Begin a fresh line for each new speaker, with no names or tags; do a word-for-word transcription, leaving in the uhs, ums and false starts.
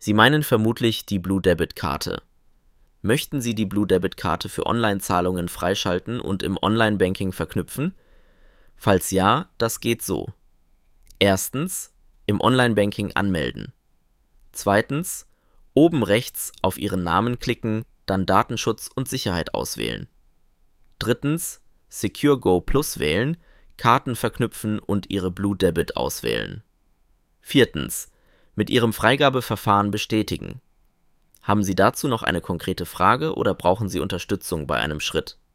Sie meinen vermutlich die Blue Debit Karte. Möchten Sie die Blue Debit Karte für Online-Zahlungen freischalten und im Online-Banking verknüpfen? Falls ja, das geht so. Erstens, im Online-Banking anmelden. Zweitens, oben rechts auf Ihren Namen klicken, dann Datenschutz und Sicherheit auswählen. Drittens, Secure Go Plus wählen, Karten verknüpfen und Ihre Blue Debit auswählen. Viertens, mit Ihrem Freigabeverfahren bestätigen. Haben Sie dazu noch eine konkrete Frage oder brauchen Sie Unterstützung bei einem Schritt?